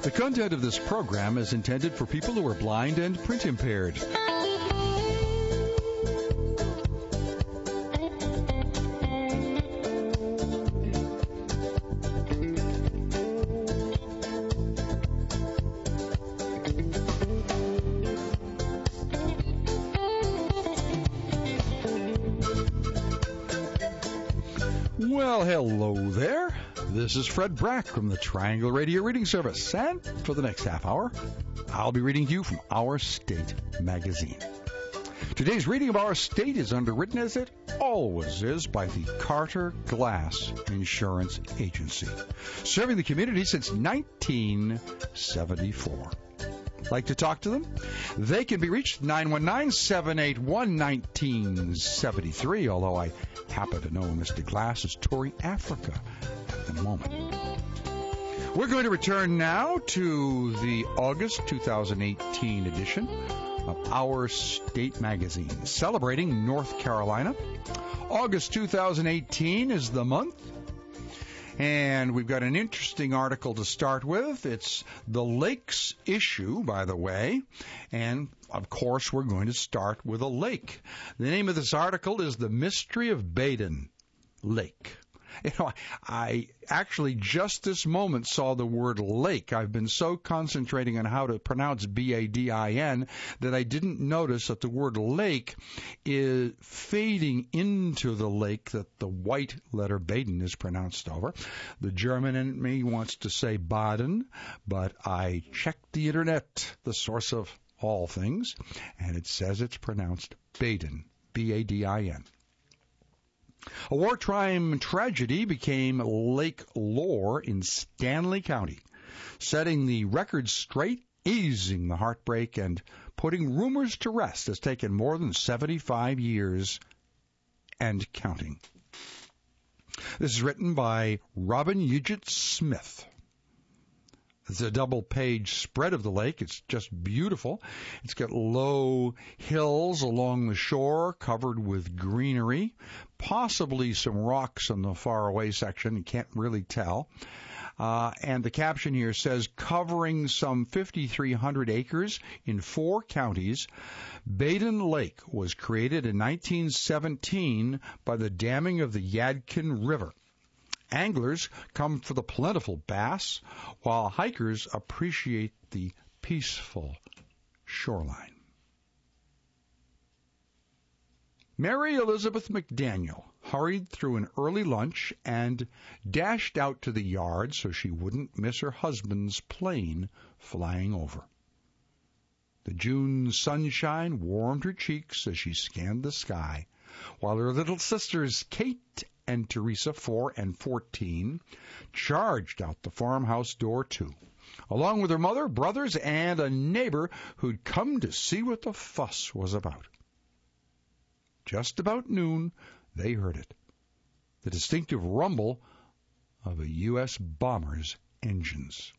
The content of this program is intended for people who are blind and print impaired. Well, hello there. This is Fred Brack from the Triangle Radio Reading Service, and for the next half hour, I'll be reading to you from Our State magazine. Today's reading of Our State is underwritten, as it always is, by the Carter Glass Insurance Agency, serving the community since 1974. Like to talk to them? They can be reached 919-781-1973, although I happen to know Mr. Glass is touring Africa at the moment. We're going to return now to the August 2018 edition of Our State magazine, celebrating North Carolina. August 2018 is the month. And we've got an interesting article to start with. It's the lakes issue, by the way. And, of course, we're going to start with a lake. The name of this article is The Mystery of Baden Lake. You know, I actually just this moment saw the word lake. I've been so concentrating on how to pronounce B-A-D-I-N that I didn't notice that the word lake is fading into the lake that the white letter Baden is pronounced over. The German in me wants to say Baden, but I checked the internet, the source of all things, and it says it's pronounced Baden, B-A-D-I-N. A wartime tragedy became lake lore in Stanley County, setting the record straight, easing the heartbreak, and putting rumors to rest. Has taken more than 75 years and counting. This is written by Robin Eugit Smith. It's a double-page spread of the lake. It's just beautiful. It's got low hills along the shore covered with greenery, possibly some rocks on the faraway section. You can't really tell. And the caption here says, covering some 5,300 acres in 4 counties, Baden Lake was created in 1917 by the damming of the Yadkin River. Anglers come for the plentiful bass, while hikers appreciate the peaceful shoreline. Mary Elizabeth McDaniel hurried through an early lunch and dashed out to the yard so she wouldn't miss her husband's plane flying over. The June sunshine warmed her cheeks as she scanned the sky, while her little sisters, Kate and Teresa, 4 and 14, charged out the farmhouse door too, along with her mother, brothers, and a neighbor who'd come to see what the fuss was about. Just about noon, they heard it, the distinctive rumble of a U.S. bomber's engines.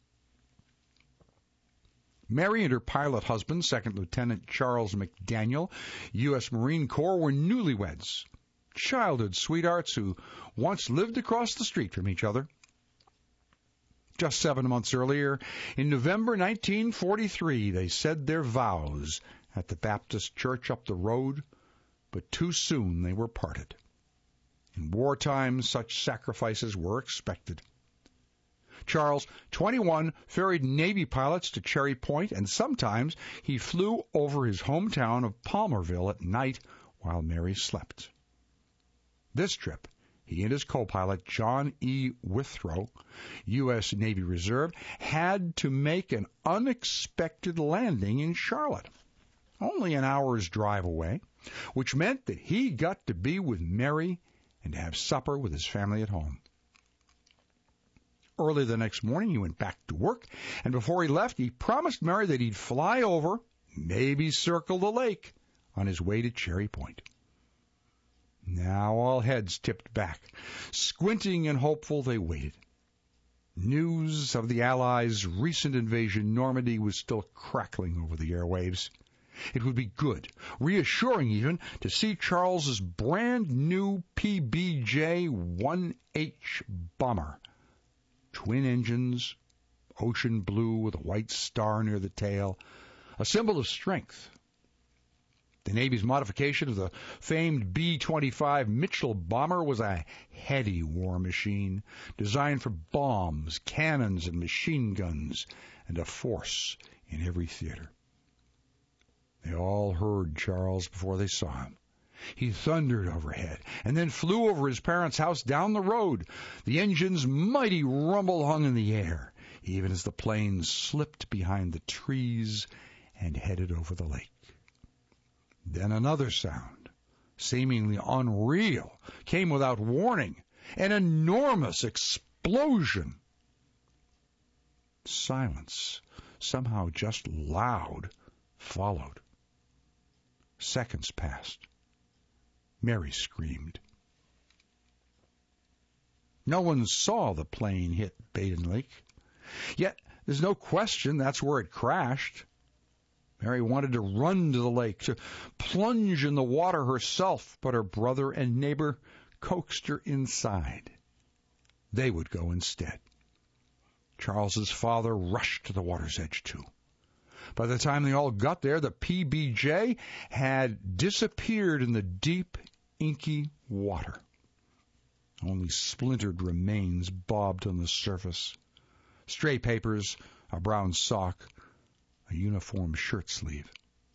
Mary and her pilot husband, Second Lieutenant Charles McDaniel, U.S. Marine Corps, were newlyweds, childhood sweethearts who once lived across the street from each other. Just 7 months earlier, in November 1943, they said their vows at the Baptist church up the road, but too soon they were parted. In wartime, such sacrifices were expected. Charles, 21, ferried Navy pilots to Cherry Point, and sometimes he flew over his hometown of Palmerville at night while Mary slept. This trip, he and his co-pilot, John E. Withrow, U.S. Navy Reserve, had to make an unexpected landing in Charlotte, only an hour's drive away, which meant that he got to be with Mary and to have supper with his family at home. Early the next morning, he went back to work, and before he left, he promised Mary that he'd fly over, maybe circle the lake, on his way to Cherry Point. Now all heads tipped back. Squinting and hopeful, they waited. News of the Allies' recent invasion Normandy was still crackling over the airwaves. It would be good, reassuring even, to see Charles's brand-new PBJ-1H bomber. Twin engines, ocean blue with a white star near the tail, a symbol of strength. The Navy's modification of the famed B-25 Mitchell bomber was a heady war machine designed for bombs, cannons, and machine guns, and a force in every theater. They all heard Charles before they saw him. He thundered overhead and then flew over his parents' house down the road. The engine's mighty rumble hung in the air, even as the plane slipped behind the trees and headed over the lake. Then another sound, seemingly unreal, came without warning. An enormous explosion. Silence, somehow just loud, followed. Seconds passed. Mary screamed. No one saw the plane hit Baden Lake. Yet there's no question that's where it crashed. Mary wanted to run to the lake, to plunge in the water herself, but her brother and neighbor coaxed her inside. They would go instead. Charles's father rushed to the water's edge, too. By the time they all got there, the PBJ had disappeared in the deep, inky water. Only splintered remains bobbed on the surface. Stray papers, a brown sock, a uniform shirt sleeve.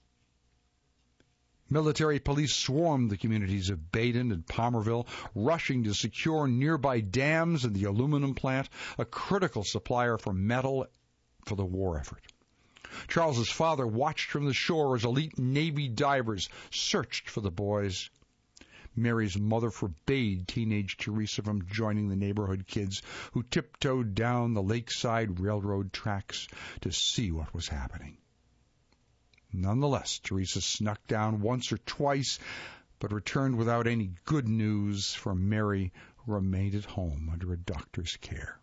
Military police swarmed the communities of Baden and Palmerville, rushing to secure nearby dams and the aluminum plant, a critical supplier for metal for the war effort. Charles's father watched from the shore as elite Navy divers searched for the boys. Mary's mother forbade teenage Teresa from joining the neighborhood kids who tiptoed down the lakeside railroad tracks to see what was happening. Nonetheless, Teresa snuck down once or twice, but returned without any good news for Mary, who remained at home under a doctor's care.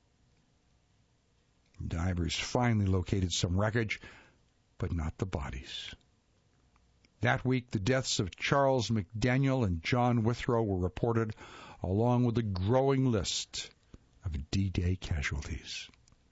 Divers finally located some wreckage, but not the bodies. That week, the deaths of Charles McDaniel and John Withrow were reported, along with a growing list of D-Day casualties.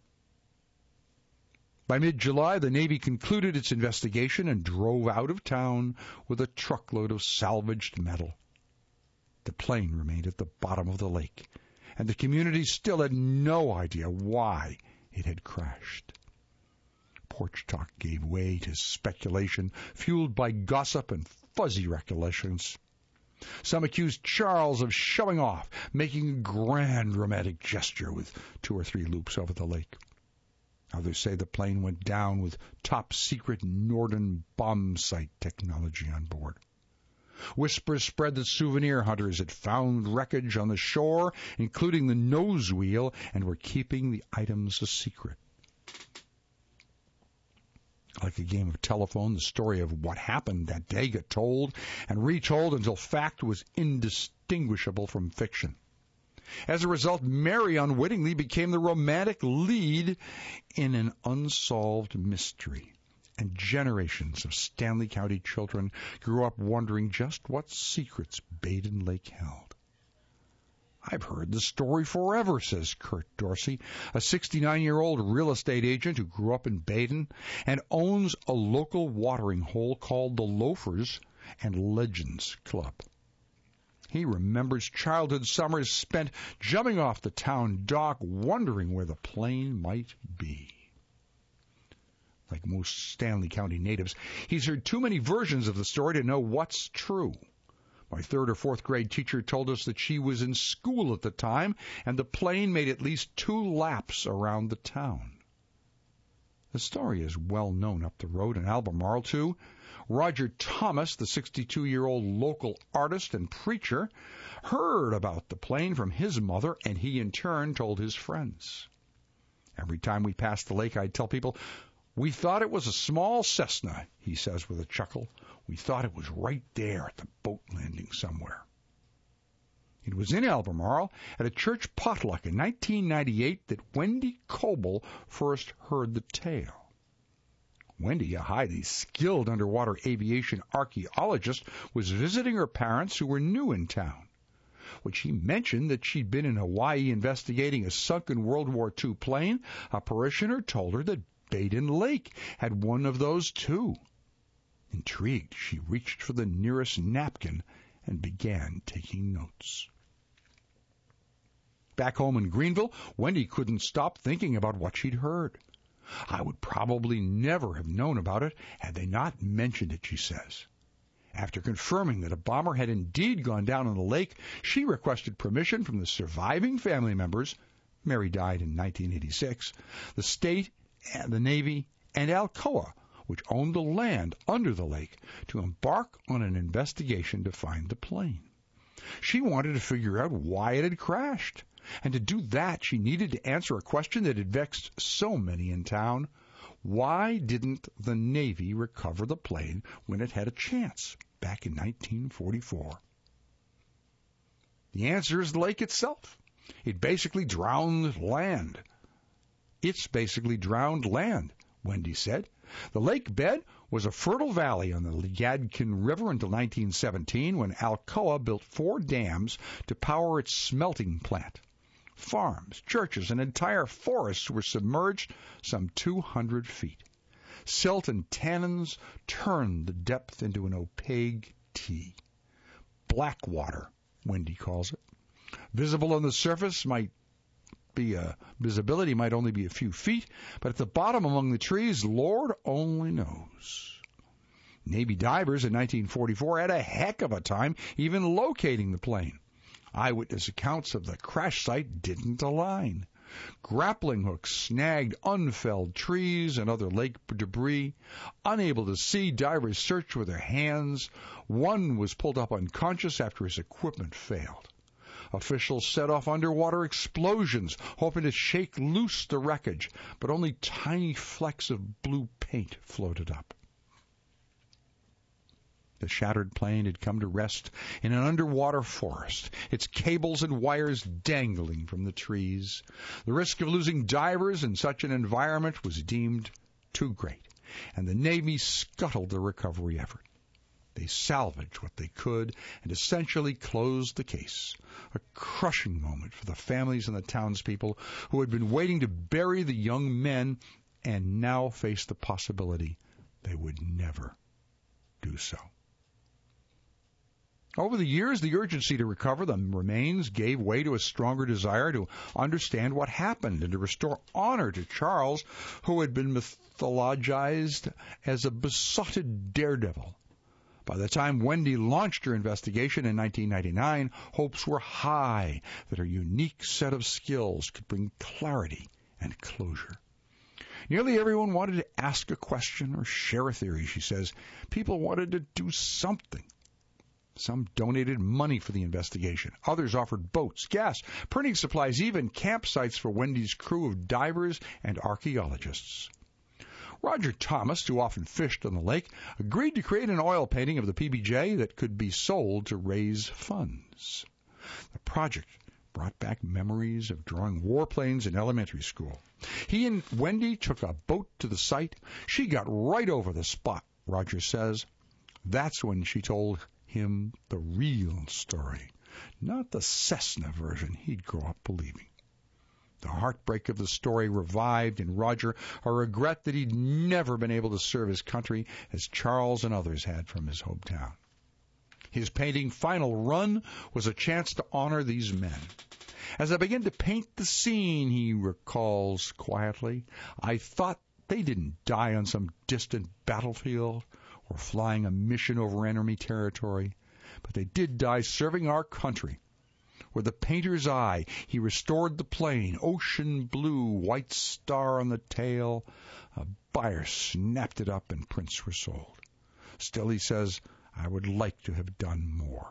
By mid-July, the Navy concluded its investigation and drove out of town with a truckload of salvaged metal. The plane remained at the bottom of the lake, and the community still had no idea why it had crashed. Porch talk gave way to speculation, fueled by gossip and fuzzy recollections. Some accused Charles of showing off, making a grand romantic gesture with 2 or 3 loops over the lake. Others say the plane went down with top-secret Norden bomb sight technology on board. Whispers spread that souvenir hunters had found wreckage on the shore, including the nose wheel, and were keeping the items a secret. Like a game of telephone, the story of what happened that day got told and retold until fact was indistinguishable from fiction. As a result, Mary unwittingly became the romantic lead in an unsolved mystery, and generations of Stanley County children grew up wondering just what secrets Baden Lake held. I've heard the story forever, says Kurt Dorsey, a 69-year-old real estate agent who grew up in Baden and owns a local watering hole called the Loafers and Legends Club. He remembers childhood summers spent jumping off the town dock, wondering where the plane might be. Like most Stanley County natives, he's heard too many versions of the story to know what's true. My 3rd or 4th grade teacher told us that she was in school at the time, and the plane made at least 2 laps around the town. The story is well known up the road in Albemarle, too. Roger Thomas, the 62-year-old local artist and preacher, heard about the plane from his mother, and he in turn told his friends. Every time we passed the lake, I'd tell people, "We thought it was a small Cessna," he says with a chuckle. "We thought it was right there at the boat landing somewhere." It was in Albemarle at a church potluck in 1998 that Wendy Coble first heard the tale. Wendy, a highly skilled underwater aviation archaeologist, was visiting her parents who were new in town. When she mentioned that she'd been in Hawaii investigating a sunken World War II plane, a parishioner told her that Baden Lake had one of those too. Intrigued, she reached for the nearest napkin and began taking notes. Back home in Greenville, Wendy couldn't stop thinking about what she'd heard. I would probably never have known about it had they not mentioned it, she says. After confirming that a bomber had indeed gone down in the lake, she requested permission from the surviving family members, Mary died in 1986, the state, the Navy, and Alcoa, which owned the land under the lake, to embark on an investigation to find the plane. She wanted to figure out why it had crashed. And to do that, she needed to answer a question that had vexed so many in town. Why didn't the Navy recover the plane when it had a chance back in 1944? The answer is the lake itself. It basically drowned land. It's basically drowned land, Wendy said. The lake bed was a fertile valley on the Yadkin River until 1917, when Alcoa built 4 dams to power its smelting plant. Farms, churches, and entire forests were submerged some 200 feet. Silt and tannins turned the depth into an opaque tea. Black water, Wendy calls it. Visibility might only be a few feet, but at the bottom among the trees, Lord only knows. Navy divers in 1944 had a heck of a time even locating the plane. Eyewitness accounts of the crash site didn't align. Grappling hooks snagged unfelled trees and other lake debris. Unable to see, divers searched with their hands. One was pulled up unconscious after his equipment failed. Officials set off underwater explosions, hoping to shake loose the wreckage, but only tiny flecks of blue paint floated up. The shattered plane had come to rest in an underwater forest, its cables and wires dangling from the trees. The risk of losing divers in such an environment was deemed too great, and the Navy scuttled the recovery effort. They salvaged what they could and essentially closed the case, a crushing moment for the families and the townspeople who had been waiting to bury the young men and now faced the possibility they would never do so. Over the years, the urgency to recover the remains gave way to a stronger desire to understand what happened and to restore honor to Charles, who had been mythologized as a besotted daredevil. By the time Wendy launched her investigation in 1999, hopes were high that her unique set of skills could bring clarity and closure. Nearly everyone wanted to ask a question or share a theory, she says. People wanted to do something. Some donated money for the investigation. Others offered boats, gas, printing supplies, even campsites for Wendy's crew of divers and archaeologists. Roger Thomas, who often fished on the lake, agreed to create an oil painting of the PBJ that could be sold to raise funds. The project brought back memories of drawing warplanes in elementary school. He and Wendy took a boat to the site. She got right over the spot, Roger says. That's when she told him the real story, not the Cessna version he'd grow up believing. The heartbreak of the story revived in Roger a regret that he'd never been able to serve his country as Charles and others had from his hometown. His painting Final Run was a chance to honor these men. As I began to paint the scene, he recalls quietly, I thought they didn't die on some distant battlefield or flying a mission over enemy territory, but they did die serving our country. With the painter's eye, he restored the plane, ocean blue, white star on the tail. A buyer snapped it up and prints were sold. Still, he says, I would like to have done more.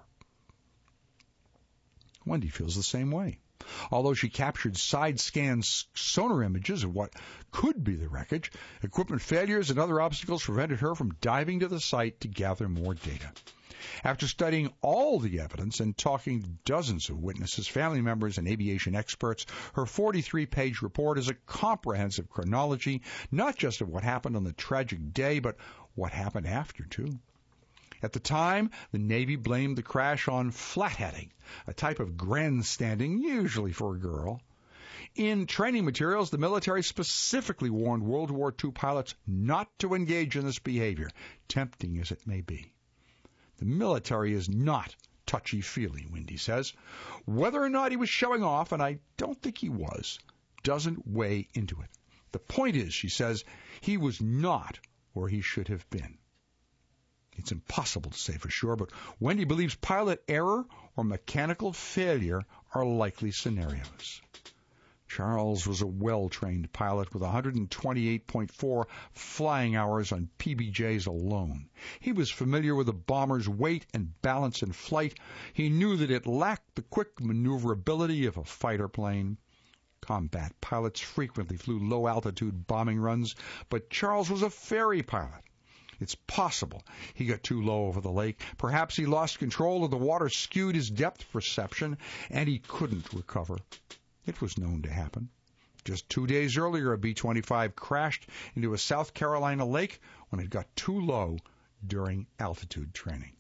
Wendy feels the same way. Although she captured side-scan sonar images of what could be the wreckage, equipment failures and other obstacles prevented her from diving to the site to gather more data. After studying all the evidence and talking to dozens of witnesses, family members, and aviation experts, her 43-page report is a comprehensive chronology, not just of what happened on the tragic day, but what happened after, too. At the time, the Navy blamed the crash on flatheading, a type of grandstanding usually for a girl. In training materials, the military specifically warned World War II pilots not to engage in this behavior, tempting as it may be. The military is not touchy-feely, Wendy says. Whether or not he was showing off, and I don't think he was, doesn't weigh into it. The point is, she says, he was not where he should have been. It's impossible to say for sure, but Wendy believes pilot error or mechanical failure are likely scenarios. Charles was a well-trained pilot with 128.4 flying hours on PBJs alone. He was familiar with a bomber's weight and balance in flight. He knew that it lacked the quick maneuverability of a fighter plane. Combat pilots frequently flew low-altitude bombing runs, but Charles was a ferry pilot. It's possible he got too low over the lake. Perhaps he lost control of the water, skewed his depth perception, and he couldn't recover. It was known to happen. Just 2 days earlier, a B-25 crashed into a South Carolina lake when it got too low during altitude training.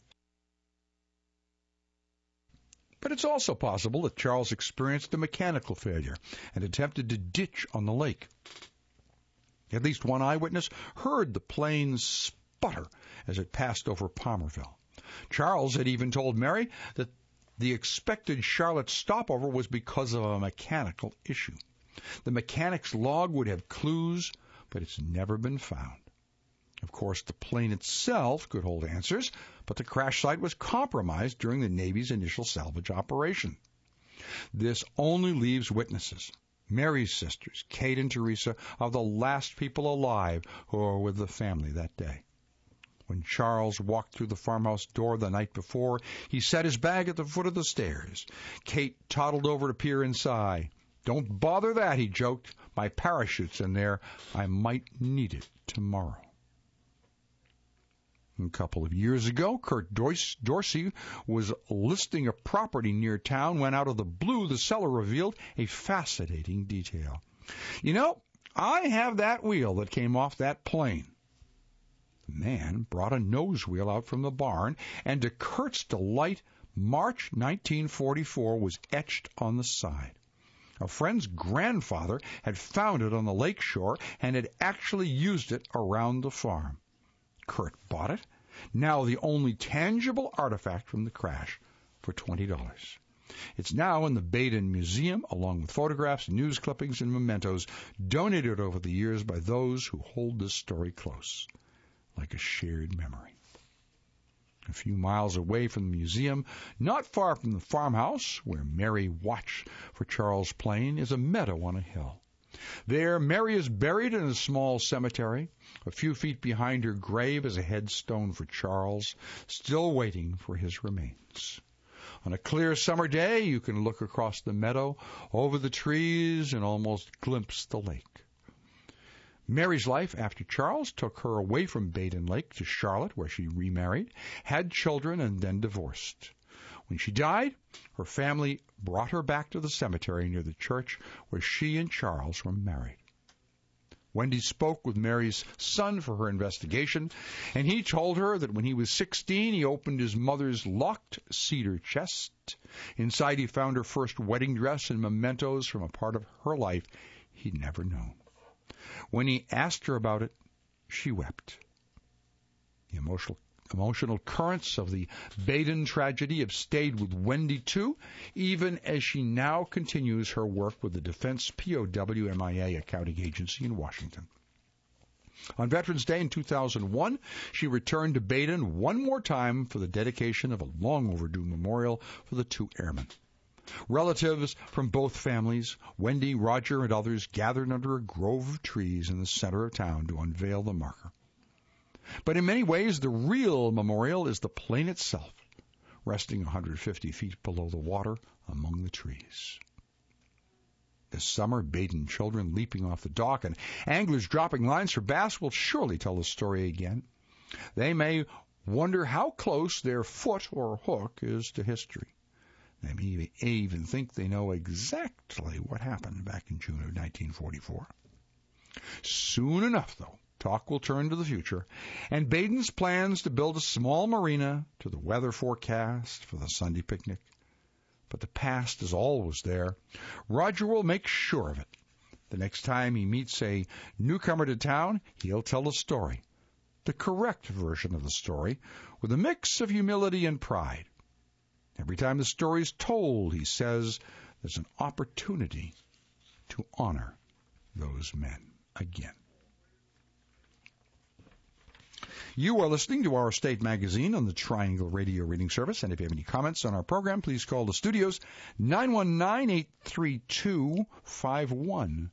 But it's also possible that Charles experienced a mechanical failure and attempted to ditch on the lake. At least one eyewitness heard the plane sputter as it passed over Palmerville. Charles had even told Mary that the expected Charlotte stopover was because of a mechanical issue. The mechanic's log would have clues, but it's never been found. Of course, the plane itself could hold answers, but the crash site was compromised during the Navy's initial salvage operation. This only leaves witnesses. Mary's sisters, Kate and Teresa, are the last people alive who were with the family that day. When Charles walked through the farmhouse door the night before, he set his bag at the foot of the stairs. Kate toddled over to peer inside. "Don't bother that," he joked. "My parachute's in there. I might need it tomorrow." A couple of years ago, Kurt Dorsey was listing a property near town when out of the blue the seller revealed a fascinating detail. "You know, I have that wheel that came off that plane." The man brought a nose wheel out from the barn, and to Kurt's delight, March 1944 was etched on the side. A friend's grandfather had found it on the lake shore and had actually used it around the farm. Kurt bought it, now the only tangible artifact from the crash, for $20. It's now in the Baden Museum, along with photographs, news clippings, and mementos donated over the years by those who hold this story close, like a shared memory. A few miles away from the museum, not far from the farmhouse where Mary watched for Charles' plane, is a meadow on a hill. There, Mary is buried in a small cemetery. A few feet behind her grave is a headstone for Charles, still waiting for his remains. On a clear summer day, you can look across the meadow, over the trees, and almost glimpse the lake. Mary's life after Charles took her away from Baden Lake to Charlotte, where she remarried, had children, and then divorced. When she died, her family brought her back to the cemetery near the church where she and Charles were married. Wendy spoke with Mary's son for her investigation, and he told her that when he was 16, he opened his mother's locked cedar chest. Inside, he found her first wedding dress and mementos from a part of her life he'd never known. When he asked her about it, she wept. The emotional currents of the Baden tragedy have stayed with Wendy, too, even as she now continues her work with the Defense POW MIA Accounting Agency in Washington. On Veterans Day in 2001, she returned to Baden one more time for the dedication of a long-overdue memorial for the 2 airmen. Relatives from both families, Wendy, Roger, and others gathered under a grove of trees in the center of town to unveil the marker. But in many ways, the real memorial is the plane itself, resting 150 feet below the water among the trees. This summer, Baden children leaping off the dock and anglers dropping lines for bass will surely tell the story again. They may wonder how close their foot or hook is to history. They may even think they know exactly what happened back in June of 1944. Soon enough, though, talk will turn to the future, and Baden's plans to build a small marina to the weather forecast for the Sunday picnic. But the past is always there. Roger will make sure of it. The next time he meets a newcomer to town, he'll tell a story, the correct version of the story, with a mix of humility and pride. Every time the story is told, he says, there's an opportunity to honor those men again. You are listening to Our State Magazine on the Triangle Radio Reading Service, and if you have any comments on our program, please call the studios 919-832-5138.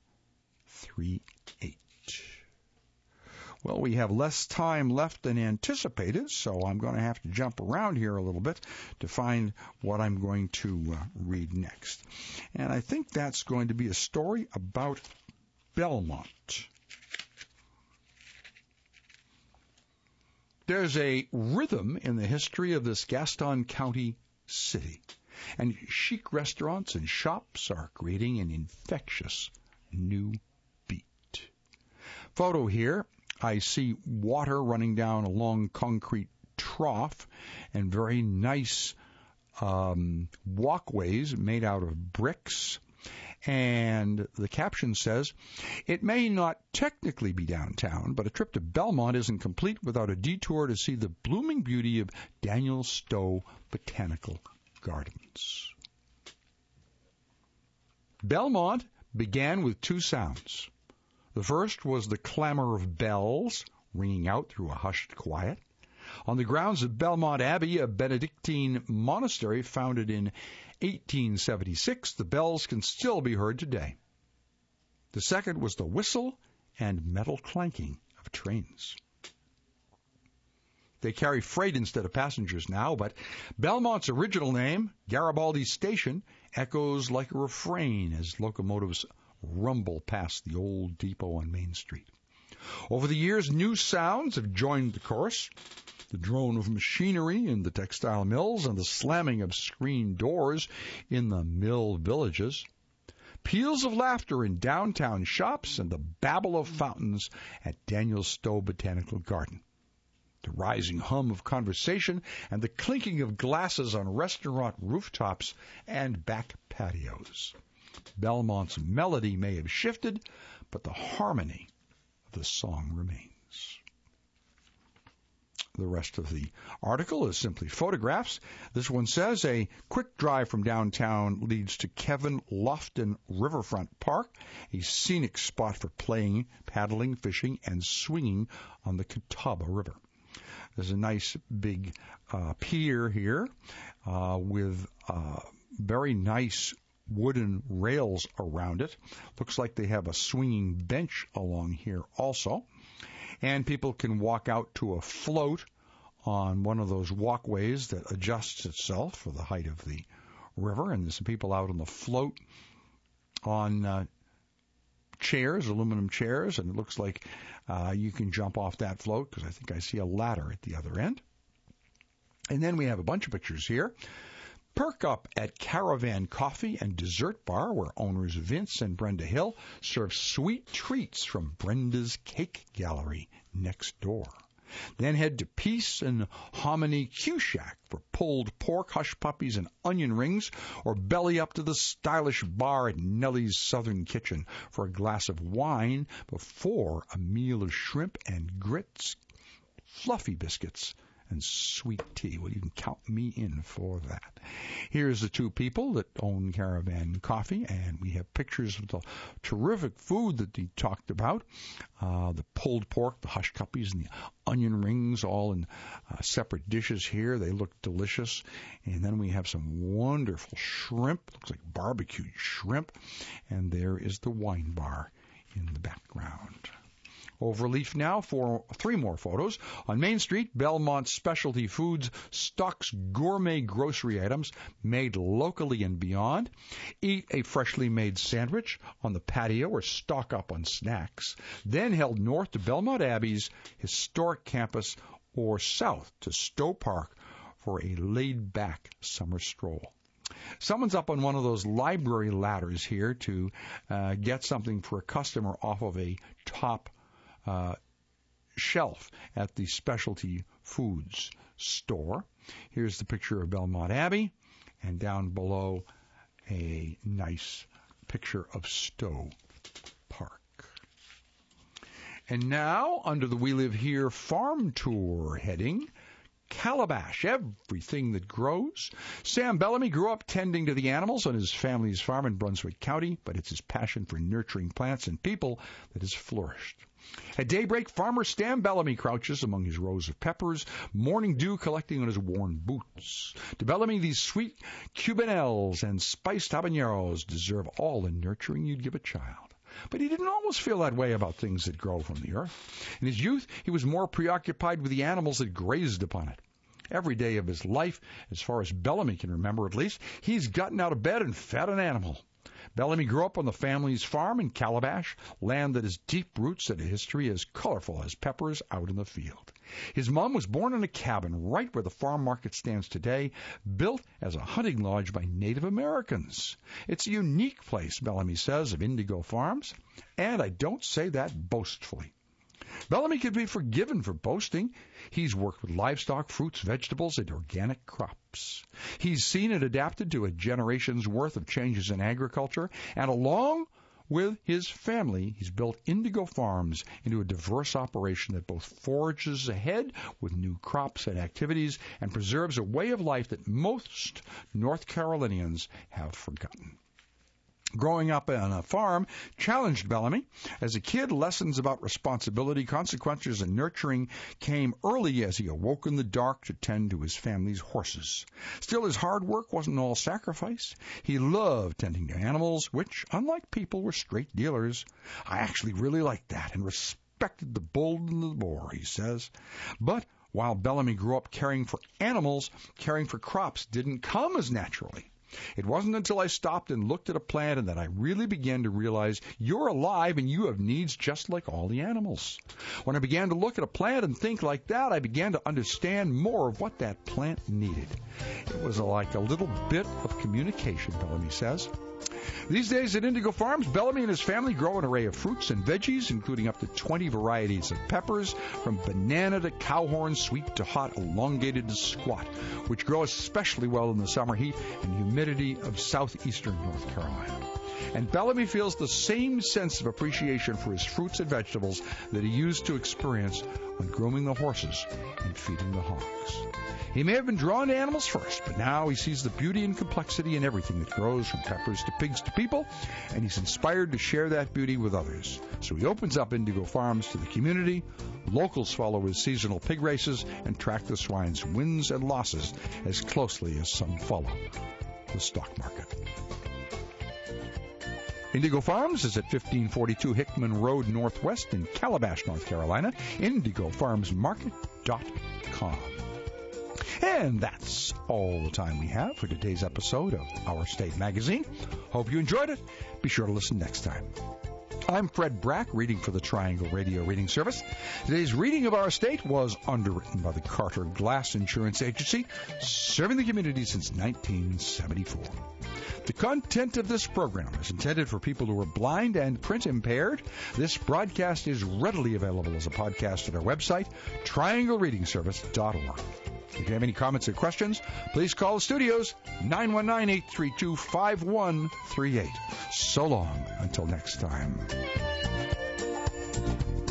Well, we have less time left than anticipated, so I'm going to have to jump around here a little bit to find what I'm going to read next. And I think that's going to be a story about Belmont. There's a rhythm in the history of this Gaston County city, and chic restaurants and shops are creating an infectious new beat. Photo here, I see water running down a long concrete trough and very nice walkways made out of bricks. And the caption says, it may not technically be downtown, but a trip to Belmont isn't complete without a detour to see the blooming beauty of Daniel Stowe Botanical Gardens. Belmont began with two sounds. The first was the clamor of bells ringing out through a hushed quiet. On the grounds of Belmont Abbey, a Benedictine monastery founded in 1876, the bells can still be heard today. The second was the whistle and metal clanking of trains. They carry freight instead of passengers now, but Belmont's original name, Garibaldi Station, echoes like a refrain as locomotives rumble past the old depot on Main Street. Over the years, new sounds have joined the chorus. The drone of machinery in the textile mills and the slamming of screen doors in the mill villages. Peals of laughter in downtown shops and the babble of fountains at Daniel Stowe Botanical Garden. The rising hum of conversation and the clinking of glasses on restaurant rooftops and back patios. Belmont's melody may have shifted, but the harmony of the song remains. The rest of the article is simply photographs. This one says, a quick drive from downtown leads to Kevin Lofton Riverfront Park, a scenic spot for playing, paddling, fishing, and swinging on the Catawba River. There's a nice big pier here with very nice wooden rails around it. Looks like they have a swinging bench along here also. And people can walk out to a float on one of those walkways that adjusts itself for the height of the river. And there's some people out on the float on chairs, aluminum chairs, and it looks like you can jump off that float because I think I see a ladder at the other end. And then we have a bunch of pictures here. Perk up at Caravan Coffee and Dessert Bar, where owners Vince and Brenda Hill serve sweet treats from Brenda's Cake Gallery next door. Then head to Peace and Hominy Q Shack for pulled pork, hush puppies, and onion rings, or belly up to the stylish bar at Nellie's Southern Kitchen for a glass of wine before a meal of shrimp and grits, fluffy biscuits, and sweet tea. Well, you can count me in for that. Here's the two people that own Caravan Coffee, and we have pictures of the terrific food that they talked about. The pulled pork, the hush puppies, and the onion rings all in separate dishes here. They look delicious. And then we have some wonderful shrimp. Looks like barbecued shrimp. And there is the wine bar in the background. Overleaf now for three more photos. On Main Street, Belmont Specialty Foods stocks gourmet grocery items made locally and beyond. Eat a freshly made sandwich on the patio or stock up on snacks. Then head north to Belmont Abbey's historic campus or south to Stowe Park for a laid-back summer stroll. Someone's up on one of those library ladders here to get something for a customer off of a top shelf at the specialty foods store. Here's the picture of Belmont Abbey, and down below a nice picture of Stowe Park. And now, under the We Live Here farm tour heading, Calabash, everything that grows. Sam Bellamy grew up tending to the animals on his family's farm in Brunswick County, but it's his passion for nurturing plants and people that has flourished. At daybreak, farmer Stan Bellamy crouches among his rows of peppers, morning dew collecting on his worn boots. To Bellamy, these sweet cubanelles and spiced habaneros deserve all the nurturing you'd give a child. But he didn't always feel that way about things that grow from the earth. In his youth, he was more preoccupied with the animals that grazed upon it. Every day of his life, as far as Bellamy can remember at least, he's gotten out of bed and fed an animal. Bellamy grew up on the family's farm in Calabash, land that has deep roots and a history as colorful as peppers out in the field. His mom was born in a cabin right where the farm market stands today, built as a hunting lodge by Native Americans. It's a unique place, Bellamy says, of Indigo Farms, and I don't say that boastfully. Bellamy can be forgiven for boasting. He's worked with livestock, fruits, vegetables, and organic crops. He's seen and adapted to a generation's worth of changes in agriculture, and along with his family, he's built Indigo Farms into a diverse operation that both forages ahead with new crops and activities and preserves a way of life that most North Carolinians have forgotten. Growing up on a farm challenged Bellamy. As a kid, lessons about responsibility, consequences, and nurturing came early as he awoke in the dark to tend to his family's horses. Still, his hard work wasn't all sacrifice. He loved tending to animals, which, unlike people, were straight dealers. I actually really liked that and respected the bull and the boar, he says. But while Bellamy grew up caring for animals, caring for crops didn't come as naturally. It wasn't until I stopped and looked at a plant and that I really began to realize you're alive and you have needs just like all the animals. When I began to look at a plant and think like that, I began to understand more of what that plant needed. It was like a little bit of communication, Bellamy says. These days at Indigo Farms, Bellamy and his family grow an array of fruits and veggies, including up to 20 varieties of peppers, from banana to cowhorn, sweet to hot, elongated to squat, which grow especially well in the summer heat and humidity of southeastern North Carolina. And Bellamy feels the same sense of appreciation for his fruits and vegetables that he used to experience when grooming the horses and feeding the hogs. He may have been drawn to animals first, but now he sees the beauty and complexity in everything that grows, from peppers to pigs to people, and he's inspired to share that beauty with others. So he opens up Indigo Farms to the community. Locals follow his seasonal pig races and track the swine's wins and losses as closely as some follow the stock market. Indigo Farms is at 1542 Hickman Road Northwest in Calabash, North Carolina. IndigoFarmsMarket.com. And that's all the time we have for today's episode of Our State Magazine. Hope you enjoyed it. Be sure to listen next time. I'm Fred Brack, reading for the Triangle Radio Reading Service. Today's reading of Our State was underwritten by the Carter Glass Insurance Agency, serving the community since 1974. The content of this program is intended for people who are blind and print impaired. This broadcast is readily available as a podcast at our website, trianglereadingservice.org. If you have any comments or questions, please call the studios, 919-832-5138. So long until next time.